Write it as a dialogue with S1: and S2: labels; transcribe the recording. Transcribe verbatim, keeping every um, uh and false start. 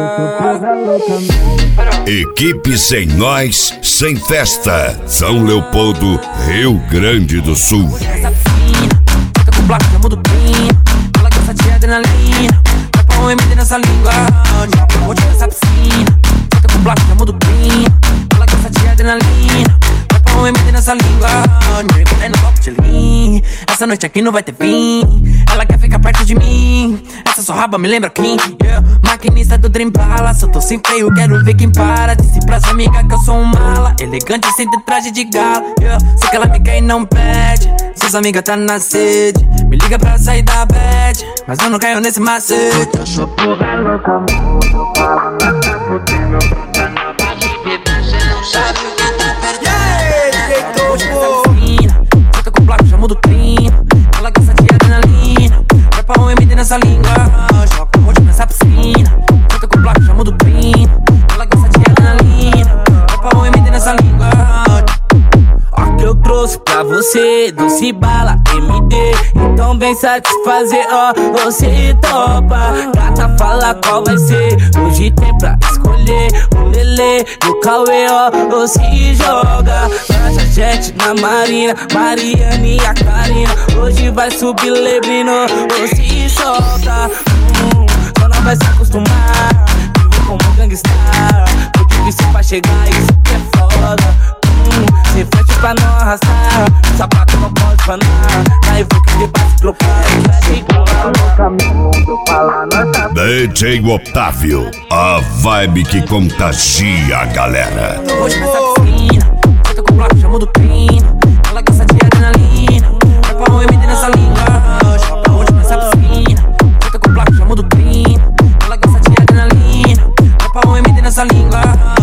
S1: Equipe Sem Nós, Sem Festa, São Leopoldo, Rio Grande do Sul.
S2: Essa piscina, fica com placa, muda o pino. Ela gosta de adrenalina, vai pra um M D nessa língua. Vou tirar essa piscina, fica com placa, muda o pino. Ela gosta de adrenalina, vai pra um M D nessa língua. É no copo de lean, essa noite aqui não vai ter fim. Ela quer ficar perto de mim, essa sua raba me lembra quem? Yeah. Maquinista do Dream Palace, eu tô sem freio, quero ver quem para. Disse pras amigas que eu sou um mala, elegante sem ter traje de gala. Yeah. Sei que ela me quer e não pede, suas amigas tá na sede. Me liga pra sair da bad, mas eu não caio nesse macete. Essa porra é louca, mundo fala, mas tá fudendo. Tá na base, bebê, cê não sabe o que tá perdendo. Yeah, Topo! Fica com placa, já muda o clima. Ela gosta de adrenalina, vai pra um M D nessa língua. Joga um monte nessa piscina, fica com placa, já muda o clima. Ela gosta de adrenalina, vai pra um M D nessa língua.
S3: Ó que eu trouxe pra você, doce bala, M D. Então vem satisfazer, ó, você topa. Gata, fala qual vai ser, hoje tem pra escolher. O Lelê do Cauê, ó, você joga. Traz a gente na Marina, Mariana e a Karina. Hoje vai subir Lebrino, você solta. hum, Só não vai se acostumar, vivo como gangstar. Tô difícil pra chegar, isso que é foda. Sem frente pra não arrastar, sapato não pode panar. Aí vou que debate trocar.
S1: D J Otávio, a vibe que contagia a galera.
S2: Hoje nessa piscina, fica com placa, já muda o clima. Ela gosta de adrenalina, vai pra um M D nessa língua. Hoje nessa piscina, fica com placa, já muda o clima. Ela gosta de adrenalina, vai pra um M D nessa língua.